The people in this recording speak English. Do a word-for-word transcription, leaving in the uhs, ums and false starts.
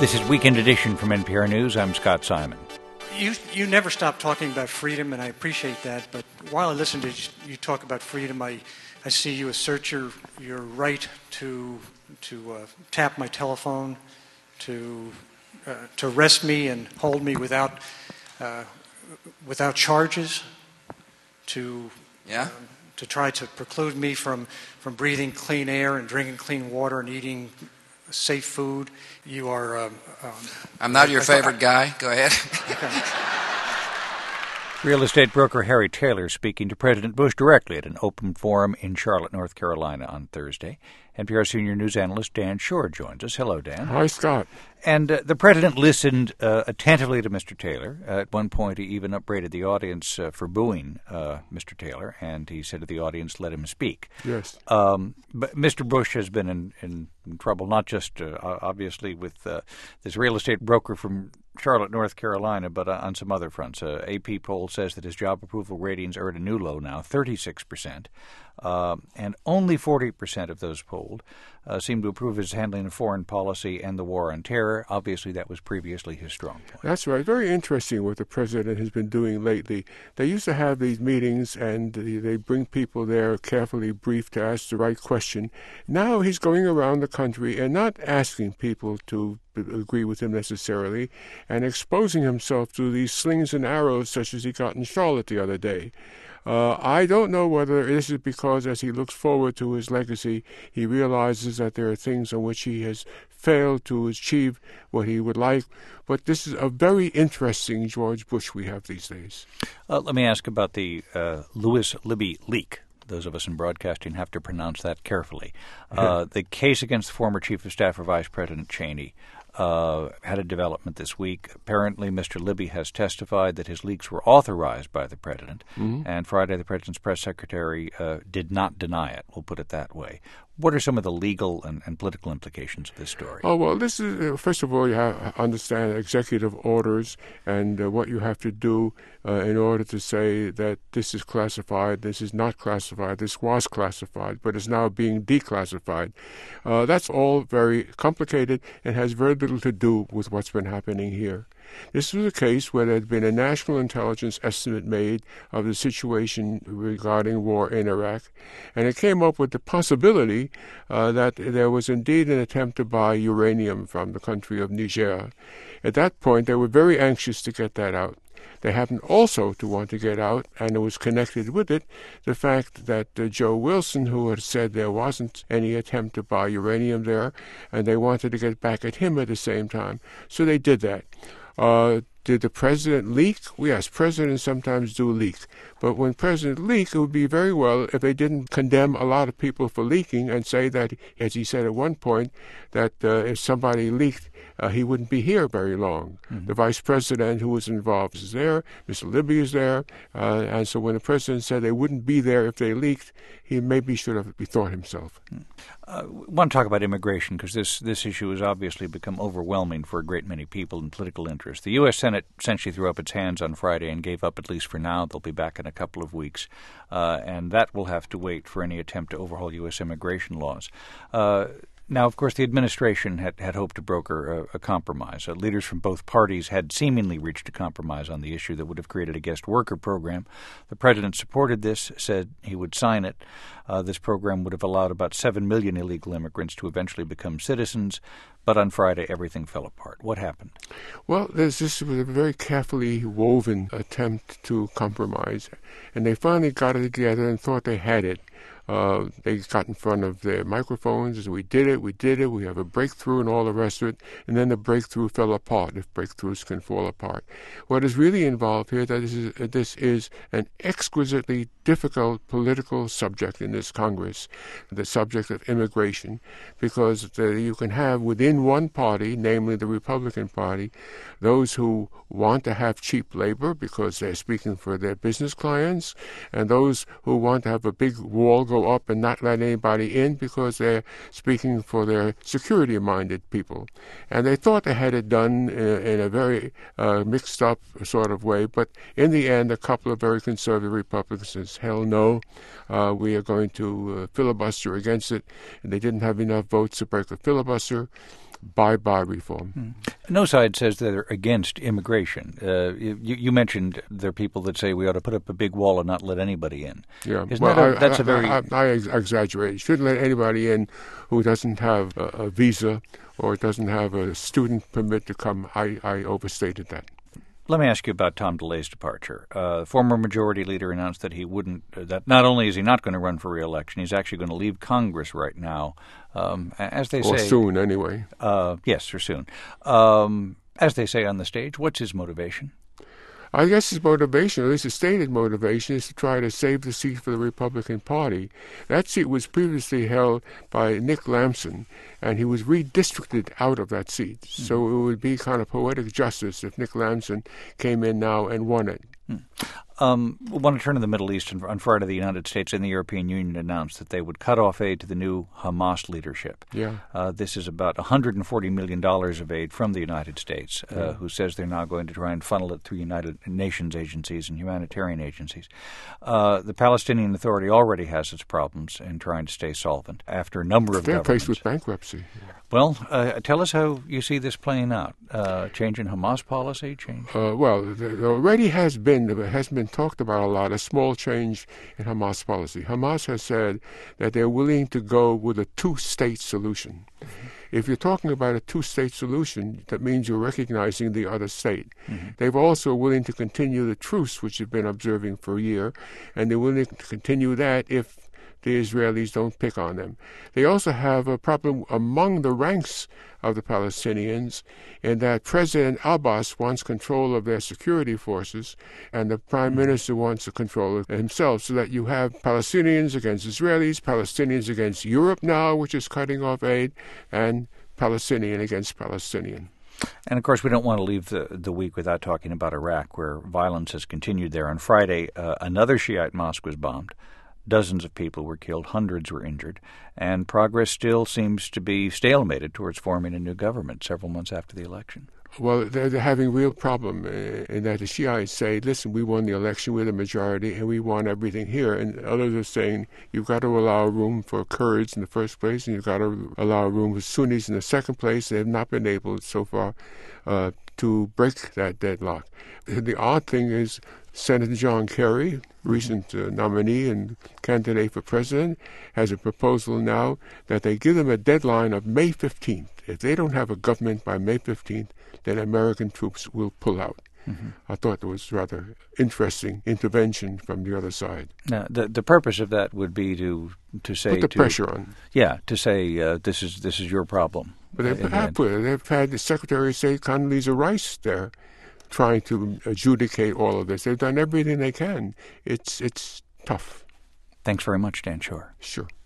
This is Weekend Edition from N P R News. I'm Scott Simon. You you never stop talking about freedom, and I appreciate that. But while I listen to you talk about freedom, I, I see you assert your, your right to to uh, tap my telephone, to uh, to arrest me and hold me without uh, without charges, to yeah. um, to try to preclude me from, from breathing clean air and drinking clean water and eating safe food. You are. Um, um, I'm not your I, favorite I, guy. Go ahead. Okay. Real estate broker Harry Taylor speaking to President Bush directly at an open forum in Charlotte, North Carolina on Thursday. N P R senior news analyst Dan Shore joins us. Hello, Dan. Hi, Scott. And uh, the president listened uh, attentively to Mister Taylor. Uh, at one point, he even upbraided the audience uh, for booing uh, Mister Taylor, and he said to the audience, let him speak. Yes. Um, but Mister Bush has been in, in, in trouble, not just uh, obviously with uh, this real estate broker from Charlotte, North Carolina, but uh, on some other fronts. Uh, A P poll says that his job approval ratings are at a new low now, thirty-six percent. Uh, and only forty percent of those polled uh, seem to approve his handling of foreign policy and the war on terror. Obviously, that was previously his strong point. That's right. Very interesting what the president has been doing lately. They used to have these meetings, and they bring people there carefully briefed to ask the right question. Now he's going around the country and not asking people to agree with him necessarily, and exposing himself to these slings and arrows such as he got in Charlotte the other day. Uh, I don't know whether this is because as he looks forward to his legacy, he realizes that there are things on which he has failed to achieve what he would like. But this is a very interesting George Bush we have these days. Uh, let me ask about the uh, Lewis Libby leak. Those of us in broadcasting have to pronounce that carefully. Uh, the case against the former Chief of Staff for Vice President Cheney Uh, had a development this week. Apparently, Mister Libby has testified that his leaks were authorized by the president, mm-hmm. and Friday the president's press secretary uh, did not deny it. We'll put it that way. What are some of the legal and, and political implications of this story? Oh, well, this is, uh, first of all, you have to understand executive orders and uh, what you have to do uh, in order to say that this is classified, this is not classified, this was classified, but is now being declassified. Uh, that's all very complicated and has very little to do with what's been happening here. This was a case where there had been a national intelligence estimate made of the situation regarding war in Iraq, and it came up with the possibility uh, that there was indeed an attempt to buy uranium from the country of Niger. At that point, they were very anxious to get that out. They happened also to want to get out, and it was connected with it, the fact that uh, Joe Wilson, who had said there wasn't any attempt to buy uranium there, and they wanted to get back at him at the same time. So they did that. Uh, did the president leak? Well, yes, presidents sometimes do leak. But when presidents leak, it would be very well if they didn't condemn a lot of people for leaking and say that, as he said at one point, that uh, if somebody leaked, uh, he wouldn't be here very long. Mm-hmm. The vice president who was involved is there, Mister Libby is there, uh, and so when the president said they wouldn't be there if they leaked, he maybe should have bethought himself. Uh, I want to talk about immigration because this, this issue has obviously become overwhelming for a great many people in political interest. The U S. Senate essentially threw up its hands on Friday and gave up, at least for now. They'll be back in a couple of weeks, uh, and that will have to wait for any attempt to overhaul U S immigration laws. Uh, Now, of course, the administration had, had hoped to broker a, a compromise. Uh, leaders from both parties had seemingly reached a compromise on the issue that would have created a guest worker program. The president supported this, said he would sign it. Uh, this program would have allowed about seven million illegal immigrants to eventually become citizens. But on Friday, everything fell apart. What happened? Well, there's this was a very carefully woven attempt to compromise. And they finally got it together and thought they had it. Uh, they got in front of their microphones and we did it, we did it, we have a breakthrough and all the rest of it, and then the breakthrough fell apart, if breakthroughs can fall apart. What is really involved here, that is, this is an exquisitely difficult political subject in this Congress, the subject of immigration, because the, you can have within one party, namely the Republican Party, those who want to have cheap labor because they're speaking for their business clients, and those who want to have a big wall go up and not let anybody in because they're speaking for their security-minded people. And they thought they had it done in, in a very uh, mixed-up sort of way, but in the end, a couple of very conservative Republicans said, hell no, uh, we are going to uh, filibuster against it, and they didn't have enough votes to break a filibuster. bye-bye reform. Mm. No side says they're against immigration. Uh, you, you mentioned there are people that say we ought to put up a big wall and not let anybody in. Yeah, Isn't well, that a, I, that's I, a very... I, I, I exaggerate. You shouldn't let anybody in who doesn't have a, a visa or doesn't have a student permit to come. I, I overstated that. Let me ask you about Tom DeLay's departure. Uh, former Majority Leader announced that he wouldn't, uh, that not only is he not going to run for re-election, he's actually going to leave Congress right now, um, as they or say. Or soon, anyway. Uh, yes, or soon. Um, as they say on the stage, what's his motivation? I guess his motivation, at least his stated motivation, is to try to save the seat for the Republican Party. That seat was previously held by Nick Lamson, and he was redistricted out of that seat. Mm-hmm. So it would be kind of poetic justice if Nick Lamson came in now and won it. Mm. Um, we want to turn to the Middle East. On Friday, the United States and the European Union announced that they would cut off aid to the new Hamas leadership. Yeah. Uh, this is about one hundred forty million dollars of aid from the United States, uh, yeah. who says they're now going to try and funnel it through United Nations agencies and humanitarian agencies. Uh, the Palestinian Authority already has its problems in trying to stay solvent after a number of they're governments. faced with bankruptcy. Well, uh, tell us how you see this playing out. Uh, change in Hamas policy? Change? Uh, well, there already has been, has been talked about a lot, a small change in Hamas policy. Hamas has said that they're willing to go with a two-state solution. Mm-hmm. If you're talking about a two-state solution, that means you're recognizing the other state. Mm-hmm. They're also willing to continue the truce, which you've been observing for a year, and they're willing to continue that if the Israelis don't pick on them. They also have a problem among the ranks of the Palestinians in that President Abbas wants control of their security forces and the Prime Minister wants the control of himself, so that you have Palestinians against Israelis, Palestinians against Europe now, which is cutting off aid, and Palestinian against Palestinian. And, of course, we don't want to leave the, the week without talking about Iraq, where violence has continued there. On Friday, uh, another Shiite mosque was bombed. Dozens of people were killed, hundreds were injured, and progress still seems to be stalemated towards forming a new government several months after the election. Well, they're, they're having a real problem in that the Shiites say, listen, we won the election with a majority and we want everything here. And others are saying, you've got to allow room for Kurds in the first place and you've got to allow room for Sunnis in the second place. They have not been able so far uh, to break that deadlock. The odd thing is Senator John Kerry, recent uh, nominee and candidate for president, has a proposal now that they give them a deadline of May fifteenth. If they don't have a government by May fifteenth, then American troops will pull out. Mm-hmm. I thought it was rather interesting intervention from the other side. Now, the the purpose of that would be to to say put the to, pressure on. Yeah, to say uh, this is this is your problem. But they've, have put it. They've had the Secretary of State Condoleezza Rice there, trying to adjudicate all of this. They've done everything they can. It's it's tough. Thanks very much, Dan Shor. Sure.